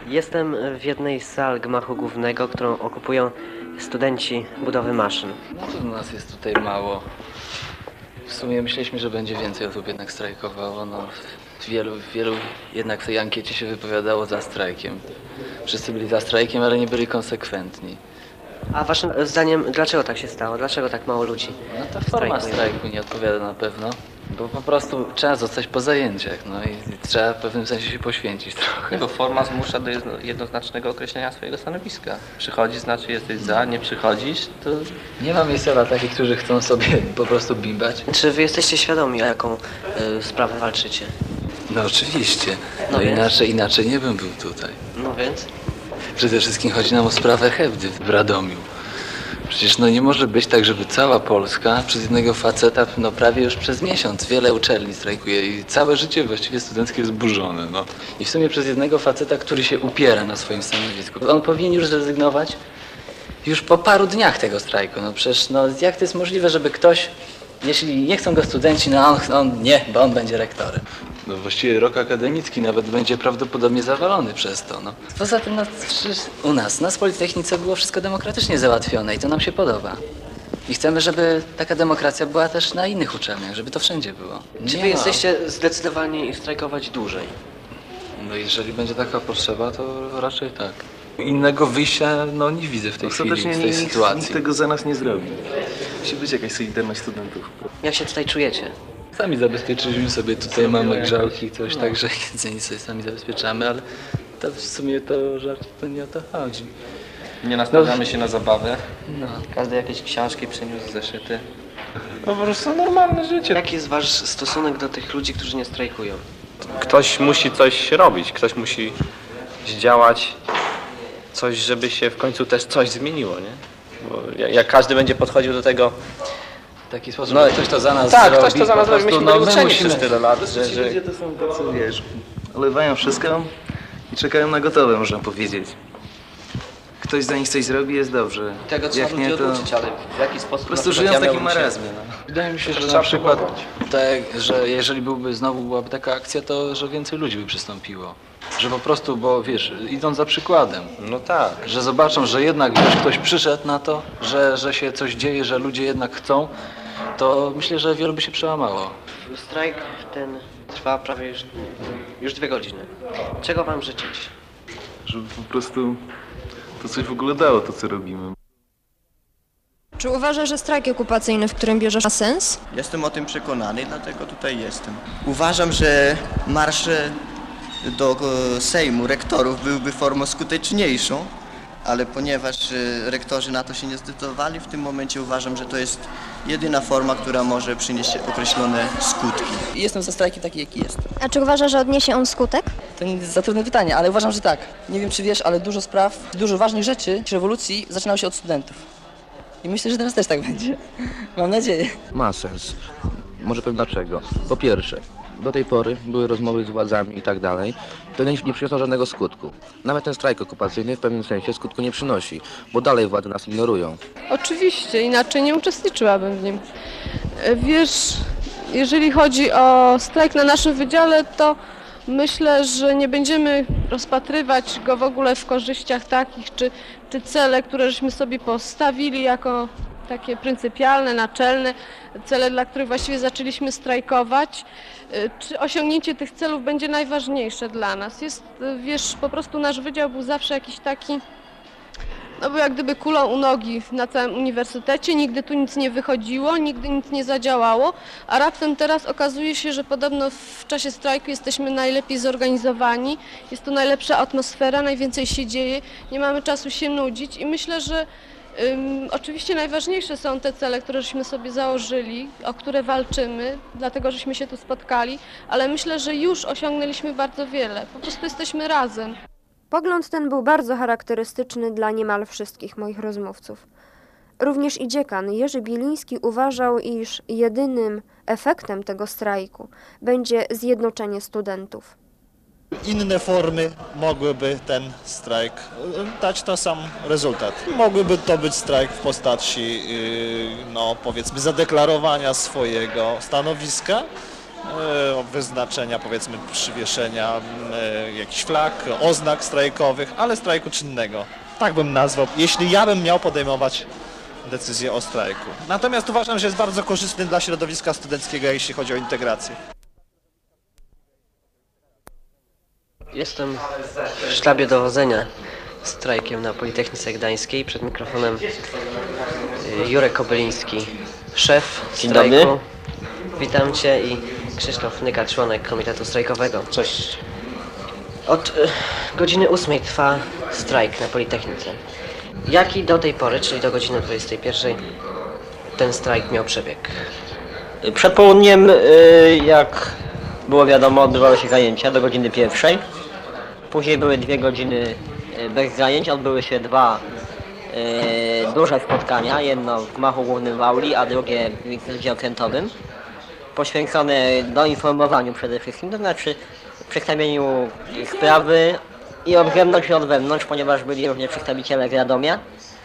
Jestem w jednej z sal gmachu głównego, którą okupują studenci budowy maszyn. No to nas jest tutaj mało. W sumie myśleliśmy, że będzie więcej osób jednak strajkowało. No, wielu jednak w tej ankiecie się wypowiadało za strajkiem. Wszyscy byli za strajkiem, ale nie byli konsekwentni. A waszym zdaniem dlaczego tak się stało? Dlaczego tak mało ludzi No ta forma strajkuje? strajku nie odpowiada na pewno, bo po prostu trzeba zostać po zajęciach, no i trzeba w pewnym sensie się poświęcić trochę. Nie, bo forma zmusza do jednoznacznego określenia swojego stanowiska. Przychodzisz, znaczy jesteś za, nie przychodzisz, to... Nie ma miejsca dla takich, którzy chcą sobie po prostu bimbać. Czy wy jesteście świadomi, o jaką sprawę walczycie? No oczywiście, No no więc? inaczej nie bym był tutaj. No więc? Przede wszystkim chodzi nam o sprawę Hebdy w Radomiu. Przecież no nie może być tak, żeby cała Polska przez jednego faceta, no prawie już przez miesiąc wiele uczelni strajkuje i całe życie właściwie studenckie jest zburzone, no. I w sumie przez jednego faceta, który się upiera na swoim stanowisku. On powinien już zrezygnować już po paru dniach tego strajku. No przecież no jak to jest możliwe, żeby ktoś, jeśli nie chcą go studenci, no on nie, bo on będzie rektorem. No właściwie rok akademicki nawet będzie prawdopodobnie zawalony przez to, no. Poza tym, no, u nas w Politechnice było wszystko demokratycznie załatwione i to nam się podoba. I chcemy, żeby taka demokracja była też na innych uczelniach, żeby to wszędzie było. Czy Nie wy ma. jesteście zdecydowani strajkować dłużej? No jeżeli będzie taka potrzeba, to raczej tak. Innego wyjścia no nie widzę w tej chwili, Ostatecznie z tej sytuacji. nikt tego za nas nie zrobi. Musi być jakaś solidarność studentów. Jak się tutaj czujecie? Sami zabezpieczyliśmy sobie, tutaj mamy grzałki, coś, także jedzenie sobie sami zabezpieczamy, ale to w sumie to żart, to nie o to chodzi. Nie nastawiamy się na zabawę. No. Każdy jakieś książki przyniósł, zeszyty. No po prostu normalne życie. Jaki jest wasz stosunek do tych ludzi, którzy nie strajkują? Ktoś musi coś robić, ktoś musi zdziałać coś, żeby się w końcu też coś zmieniło, nie? Bo jak każdy będzie podchodził do tego, W taki sposób, No że ktoś to za nas tak, zrobi, ktoś to za nas po zrobi, prostu, myśmy byli my uczeni musimy- przez tyle lat, Ci że ludzie to są tacy, wiesz, olewają wszystko i czekają na gotowe, można powiedzieć. Ktoś za nich coś zrobi, jest dobrze. Tego trzeba Jak ludzi nie, to oduczyć, ale w jaki sposób... po prostu na żyją w przykład takim miałbym się- marazmie. No. Wydaje mi się, że trzeba na przykład próbować. tak, że jeżeli byłaby taka akcja, to że więcej ludzi by przystąpiło. Że po prostu, bo wiesz, idąc za przykładem, no tak. że zobaczą, że jednak wiesz, ktoś przyszedł na to, że się coś dzieje, że ludzie jednak chcą, to myślę, że wielu by się przełamało. Strajk ten trwa prawie już 2 godziny. Czego wam życzyć? Żeby po prostu to coś w ogóle dało, to co robimy. Czy uważasz, że strajk okupacyjny, w którym bierzesz, ma sens? Jestem o tym przekonany, dlatego tutaj jestem. Uważam, że marsze do Sejmu rektorów byłyby formą skuteczniejszą, ale ponieważ rektorzy na to się nie zdecydowali, w tym momencie uważam, że to jest jedyna forma, która może przynieść określone skutki. Jestem za strajkiem taki, jaki jest. A czy uważasz, że odniesie on skutek? To nie jest za trudne pytanie, ale uważam, że tak. Nie wiem, czy wiesz, ale dużo spraw, dużo ważnych rzeczy, rewolucji zaczynało się od studentów. I myślę, że teraz też tak będzie. Mam nadzieję. Ma sens. Może powiem dlaczego. Po pierwsze, do tej pory były rozmowy z władzami i tak dalej. To nie przyniosło żadnego skutku. Nawet ten strajk okupacyjny w pewnym sensie skutku nie przynosi, bo dalej władze nas ignorują. Oczywiście, inaczej nie uczestniczyłabym w nim. Wiesz, jeżeli chodzi o strajk na naszym wydziale, to myślę, że nie będziemy rozpatrywać go w ogóle w korzyściach takich, czy cele, które żeśmy sobie postawili jako takie pryncypialne, naczelne, cele, dla których właściwie zaczęliśmy strajkować. Czy osiągnięcie tych celów będzie najważniejsze dla nas? Jest, wiesz, po prostu nasz wydział był zawsze jakiś taki, no był jak gdyby kulą u nogi na całym uniwersytecie, nigdy tu nic nie wychodziło, nigdy nic nie zadziałało, a raptem teraz okazuje się, że podobno w czasie strajku jesteśmy najlepiej zorganizowani, jest tu najlepsza atmosfera, najwięcej się dzieje, nie mamy czasu się nudzić i myślę, że oczywiście najważniejsze są te cele, które żeśmy sobie założyli, o które walczymy, dlatego żeśmy się tu spotkali, ale myślę, że już osiągnęliśmy bardzo wiele, po prostu jesteśmy razem. Pogląd ten był bardzo charakterystyczny dla niemal wszystkich moich rozmówców. Również i dziekan Jerzy Biliński uważał, iż jedynym efektem tego strajku będzie zjednoczenie studentów. Inne formy mogłyby ten strajk dać to sam rezultat. Mogłyby to być strajk w postaci, no powiedzmy, zadeklarowania swojego stanowiska wyznaczenia, powiedzmy przywieszenia jakichś flag, oznak strajkowych, ale strajku czynnego. Tak bym nazwał, jeśli ja bym miał podejmować decyzję o strajku. Natomiast uważam, że jest bardzo korzystny dla środowiska studenckiego, jeśli chodzi o integrację. Jestem w sztabie dowodzenia strajkiem na Politechnice Gdańskiej. Przed mikrofonem Jurek Kobyliński, szef strajku. Dzień dobry. Witam Cię i Krzysztof Nyka, członek Komitetu Strajkowego. Cześć. Od godziny 8 trwa strajk na Politechnice. Jaki do tej pory, czyli do godziny 21, ten strajk miał przebieg? Przed południem, jak było wiadomo, odbywały się zajęcia do godziny 1. Później były 2 godziny bez zajęć, odbyły się 2 duże spotkania. Jedno w gmachu głównym w auli, a drugie w Instytucie Okrętowym. Poświęcone doinformowaniu przede wszystkim, to znaczy przedstawieniu sprawy i od zewnątrz i od wewnątrz, ponieważ byli również przedstawiciele z Radomia.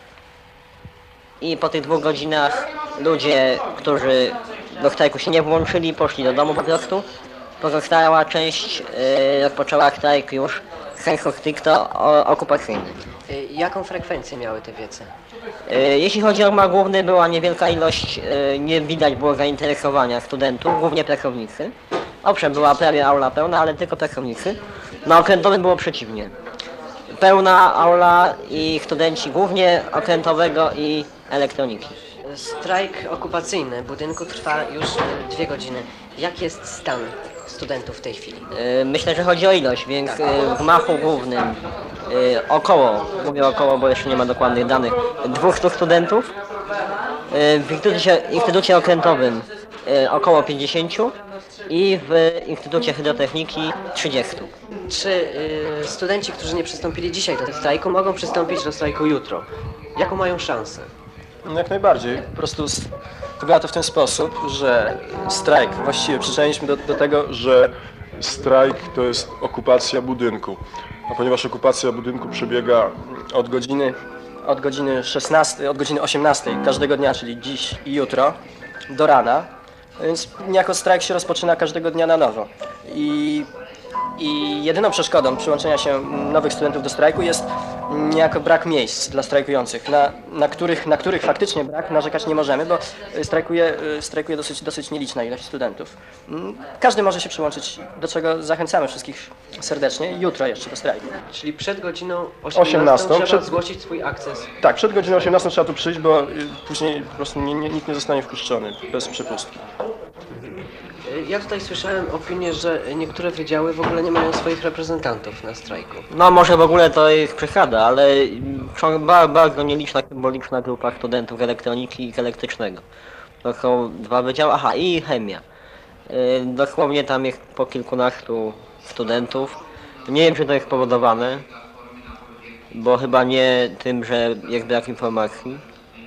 I po tych 2 godzinach ludzie, którzy do strajku się nie włączyli, poszli do domu po prostu. Pozostała część rozpoczęła strajk już sensu stricto okupacyjny. Jaką frekwencję miały te wiece? Jeśli chodzi o gmach główny, była niewielka ilość, nie widać było zainteresowania studentów, głównie pracownicy. Owszem, była prawie aula pełna, ale tylko pracownicy. Na okrętowym było przeciwnie. Pełna aula i studenci głównie okrętowego i elektroniki. Strajk okupacyjny budynku trwa już 2 godziny. Jaki jest stan studentów w tej chwili? Myślę, że chodzi o ilość, więc w gmachu głównym około, mówię około, bo jeszcze nie ma dokładnych danych, 200 studentów. W Instytucie Okrętowym około 50 i w Instytucie Hydrotechniki 30. Czy studenci, którzy nie przystąpili dzisiaj do tego strajku, mogą przystąpić do strajku jutro? Jaką mają szansę? Jak najbardziej. Po prostu wygląda to w ten sposób, że strajk, właściwie przyczynialiśmy do tego, że strajk to jest okupacja budynku. A ponieważ okupacja budynku przebiega od godziny 16, od godziny 18 każdego dnia, czyli dziś i jutro, do rana, więc niejako strajk się rozpoczyna każdego dnia na nowo. I jedyną przeszkodą przyłączenia się nowych studentów do strajku jest niejako brak miejsc dla strajkujących, na których faktycznie brak narzekać nie możemy, bo strajkuje dosyć nieliczna ilość studentów. Każdy może się przyłączyć, do czego zachęcamy wszystkich serdecznie, jutro jeszcze do strajku. Czyli przed godziną 18 trzeba zgłosić swój akces. Tak, przed godziną 18 trzeba tu przyjść, bo później po prostu nikt nie zostanie wpuszczony bez przepustki. Ja tutaj słyszałem opinię, że niektóre wydziały w ogóle nie mają swoich reprezentantów na strajku. No może w ogóle to ich przesada, ale bardzo nieliczna, symboliczna grupa studentów elektroniki i elektrycznego. To są 2 wydziały, aha, i chemia. Dosłownie tam jest po kilkunastu studentów. Nie wiem, czy to jest spowodowane, bo chyba nie tym, że jest brak informacji.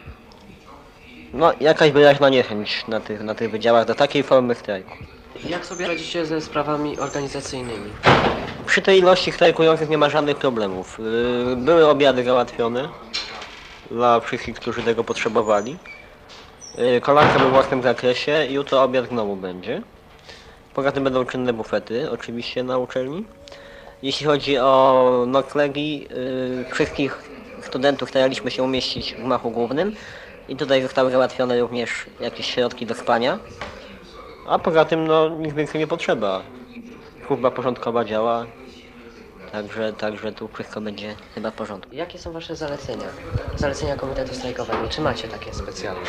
No, jakaś wyraźna niechęć na tych wydziałach do takiej formy strajku. Jak sobie radzicie ze sprawami organizacyjnymi? Przy tej ilości strajkujących nie ma żadnych problemów. Były obiady załatwione dla wszystkich, którzy tego potrzebowali. Kolanka we własnym zakresie i jutro obiad znowu będzie. Poza tym będą czynne bufety, oczywiście, na uczelni. Jeśli chodzi o noclegi, wszystkich studentów staraliśmy się umieścić w gmachu głównym. I tutaj zostały załatwione również jakieś środki do spania. A poza tym no nic więcej nie potrzeba. Służba porządkowa działa. Także tu wszystko będzie chyba w porządku. Jakie są wasze zalecenia? Zalecenia Komitetu Strajkowego? Czy macie takie specjalne?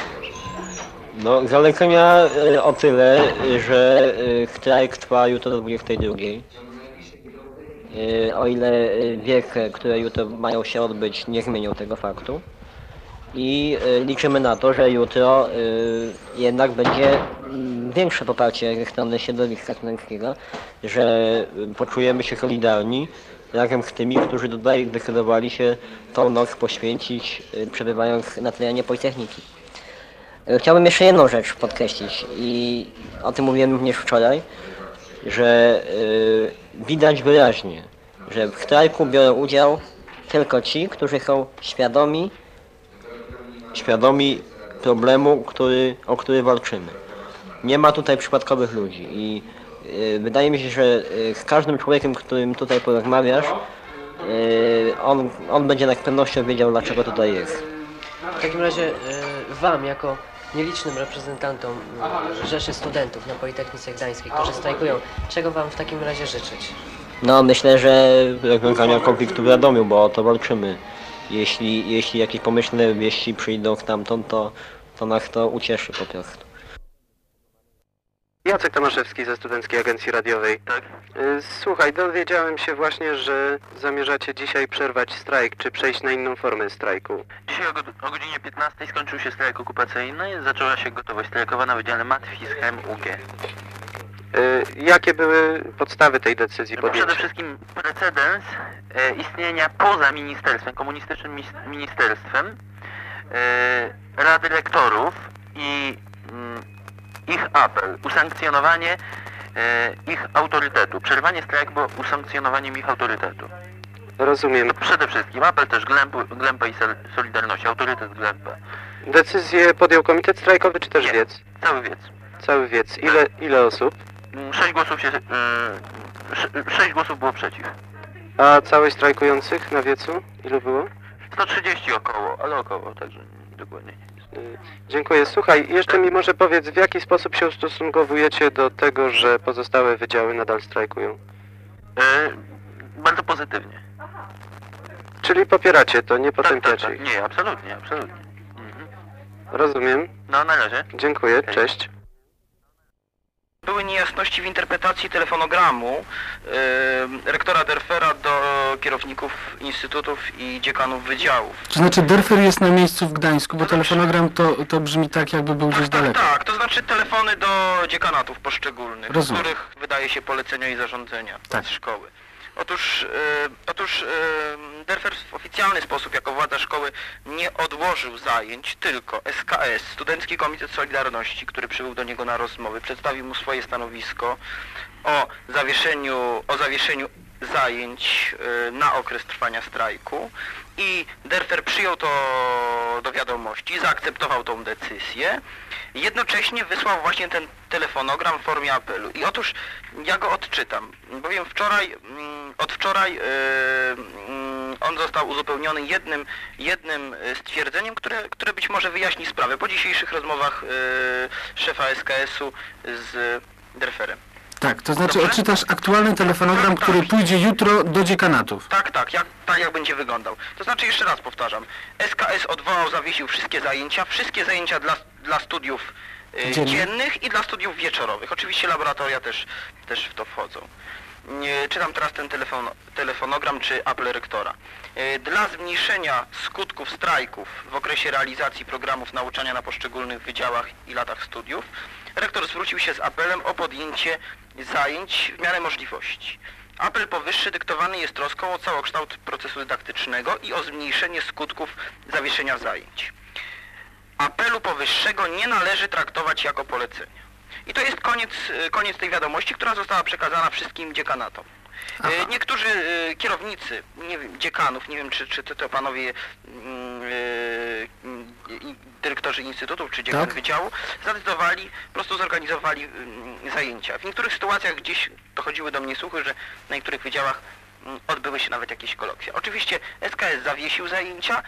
No zalecenia o tyle, że strajk trwa jutro do 22. O ile wiece, które jutro mają się odbyć, nie zmienią tego faktu. I liczymy na to, że jutro jednak będzie większe poparcie ze strony środowiska studenckiego, że poczujemy się solidarni razem z tymi, którzy tutaj zdecydowali się tą noc poświęcić, przebywając na terenie Politechniki. Chciałbym jeszcze jedną rzecz podkreślić i o tym mówiłem również wczoraj, że widać wyraźnie, że w strajku biorą udział tylko ci, którzy są świadomi problemu, o który walczymy. Nie ma tutaj przypadkowych ludzi i wydaje mi się, że z każdym człowiekiem, którym tutaj porozmawiasz, on będzie na pewnością wiedział, dlaczego tutaj jest. W takim razie wam, jako nielicznym reprezentantom Rzeszy Studentów na Politechnice Gdańskiej, którzy strajkują, czego wam w takim razie życzyć? No myślę, że rozwiązania konfliktu w Radomiu, bo o to walczymy. Jeśli jakieś pomyślne wieści przyjdą stamtąd, to nas to ucieszy po prostu. Jacek Tomaszewski ze Studenckiej Agencji Radiowej. Tak. Słuchaj, dowiedziałem się właśnie, że zamierzacie dzisiaj przerwać strajk, czy przejść na inną formę strajku. Dzisiaj o godzinie 15 skończył się strajk okupacyjny, zaczęła się gotowość strajkowa na Wydziale Matwis UG. Jakie były podstawy tej decyzji podjęcia? Przede wszystkim precedens istnienia poza ministerstwem, komunistycznym ministerstwem, Rady Rektorów i ich apel, usankcjonowanie ich autorytetu. Przerwanie strajku było usankcjonowaniem ich autorytetu. Rozumiem. To przede wszystkim apel też Glępa i Solidarności, autorytet Glępa. Decyzję podjął komitet strajkowy, czy też wiec? Cały wiec. Cały wiec. Ile osób? 6 głosów było przeciw. A całych strajkujących na wiecu? Ilu było? 130 około, ale około, także dokładnie. Dziękuję. Słuchaj, jeszcze mi może powiedz, w jaki sposób się ustosunkowujecie do tego, że pozostałe wydziały nadal strajkują? Bardzo pozytywnie. Czyli popieracie to, nie potępiacie ich? Nie, absolutnie, absolutnie. Rozumiem. No, na razie. Dziękuję, cześć. Były niejasności w interpretacji telefonogramu rektora Derfera do kierowników instytutów i dziekanów wydziałów. To znaczy Derfer jest na miejscu w Gdańsku, bo telefonogram to brzmi tak, jakby był gdzieś daleko. Tak, to znaczy telefony do dziekanatów poszczególnych, Rozumiem. z których wydaje się polecenia i zarządzenia z szkoły. Otóż Derfer w oficjalny sposób jako władza szkoły nie odłożył zajęć, tylko SKS, Studencki Komitet Solidarności, który przybył do niego na rozmowy, przedstawił mu swoje stanowisko o zawieszeniu zajęć na okres trwania strajku i Derfer przyjął to do wiadomości, zaakceptował tą decyzję. Jednocześnie wysłał właśnie ten telefonogram w formie apelu. I otóż ja go odczytam, bowiem od wczoraj on został uzupełniony jednym stwierdzeniem, które być może wyjaśni sprawę po dzisiejszych rozmowach szefa SKS-u z Derferem. Tak, to znaczy odczytasz aktualny telefonogram, który pójdzie jutro do dziekanatów. Tak jak będzie wyglądał. To znaczy jeszcze raz powtarzam, SKS odwołał, zawiesił wszystkie zajęcia dla studiów dziennych i dla studiów wieczorowych. Oczywiście laboratoria też w to wchodzą. Czytam teraz ten telefonogram czy apel rektora. Dla zmniejszenia skutków strajków w okresie realizacji programów nauczania na poszczególnych wydziałach i latach studiów, rektor zwrócił się z apelem o podjęcie zajęć w miarę możliwości. Apel powyższy dyktowany jest troską o całokształt procesu dydaktycznego i o zmniejszenie skutków zawieszenia zajęć. Apelu powyższego nie należy traktować jako polecenia. I to jest koniec tej wiadomości, która została przekazana wszystkim dziekanatom. Niektórzy kierownicy, nie wiem, dziekanów, nie wiem czy to panowie dyrektorzy instytutów czy dziekan wydziału zdecydowali, po prostu zorganizowali zajęcia. W niektórych sytuacjach gdzieś dochodziły do mnie słuchy, że na niektórych wydziałach odbyły się nawet jakieś kolokwie. Oczywiście SKS zawiesił zajęcia,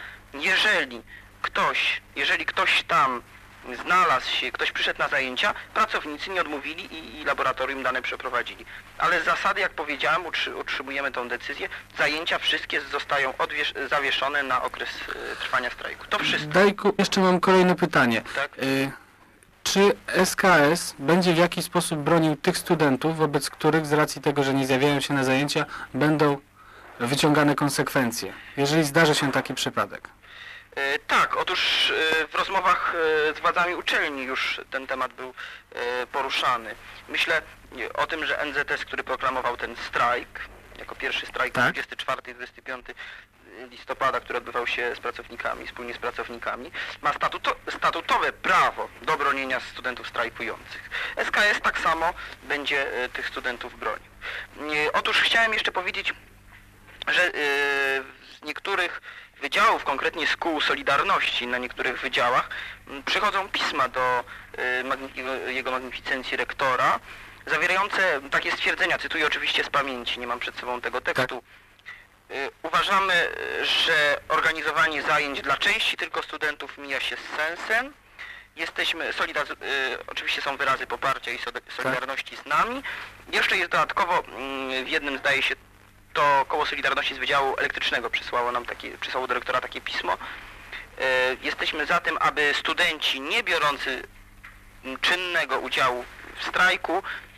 jeżeli ktoś tam znalazł się, ktoś przyszedł na zajęcia, pracownicy nie odmówili i laboratorium dane przeprowadzili. Ale z zasady, jak powiedziałem, utrzymujemy tą decyzję, zajęcia wszystkie zostają zawieszone na okres trwania strajku. To wszystko. Dajku, jeszcze mam kolejne pytanie. Tak? Czy SKS będzie w jakiś sposób bronił tych studentów, wobec których z racji tego, że nie zjawiają się na zajęcia, będą wyciągane konsekwencje, jeżeli zdarzy się taki przypadek? Tak, otóż w rozmowach z władzami uczelni już ten temat był poruszany. Myślę o tym, że NZS, który proklamował ten strajk, jako pierwszy strajk 24-25 listopada, który odbywał się z pracownikami, wspólnie z pracownikami, ma statutowe prawo do bronienia studentów strajkujących. SKS tak samo będzie tych studentów bronił. Otóż chciałem jeszcze powiedzieć, że niektórych wydziałów, konkretnie z kół Solidarności na niektórych wydziałach, przychodzą pisma do jego magnificencji rektora, zawierające takie stwierdzenia, cytuję oczywiście z pamięci, nie mam przed sobą tego tekstu. Uważamy, że organizowanie zajęć dla części tylko studentów mija się z sensem. Jesteśmy, oczywiście są wyrazy poparcia i solidarności z nami. Jeszcze jest dodatkowo, w jednym zdaje się, to koło Solidarności z Wydziału Elektrycznego przysłało do rektora takie pismo. Jesteśmy za tym, aby studenci nie biorący czynnego udziału w strajku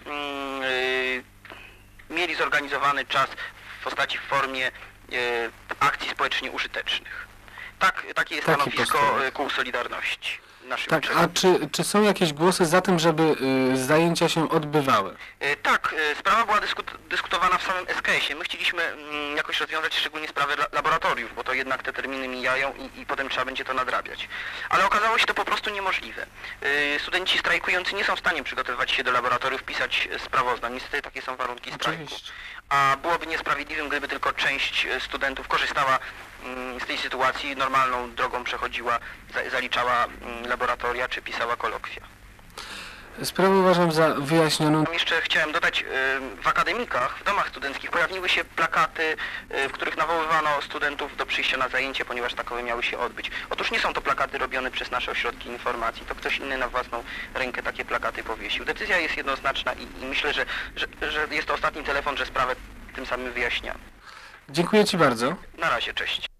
mieli zorganizowany czas w formie akcji społecznie użytecznych. Takie jest stanowisko kół Solidarności. Tak, a czy są jakieś głosy za tym, żeby zajęcia się odbywały? Tak, sprawa była dyskutowana w samym SKS-ie. My chcieliśmy jakoś rozwiązać szczególnie sprawę laboratoriów, bo to jednak te terminy mijają i potem trzeba będzie to nadrabiać. Ale okazało się to po prostu niemożliwe. Studenci strajkujący nie są w stanie przygotowywać się do laboratoriów, pisać sprawozdań. Niestety takie są warunki strajku. A byłoby niesprawiedliwym, gdyby tylko część studentów korzystała z tej sytuacji, normalną drogą przechodziła, zaliczała laboratoria czy pisała kolokwia. Sprawę uważam za wyjaśnioną. Jeszcze chciałem dodać, w akademikach, w domach studenckich pojawiły się plakaty, w których nawoływano studentów do przyjścia na zajęcie, ponieważ takowe miały się odbyć. Otóż nie są to plakaty robione przez nasze ośrodki informacji, to ktoś inny na własną rękę takie plakaty powiesił. Decyzja jest jednoznaczna i myślę, że jest to ostatni telefon, że sprawę tym samym wyjaśniamy. Dziękuję Ci bardzo. Na razie, cześć.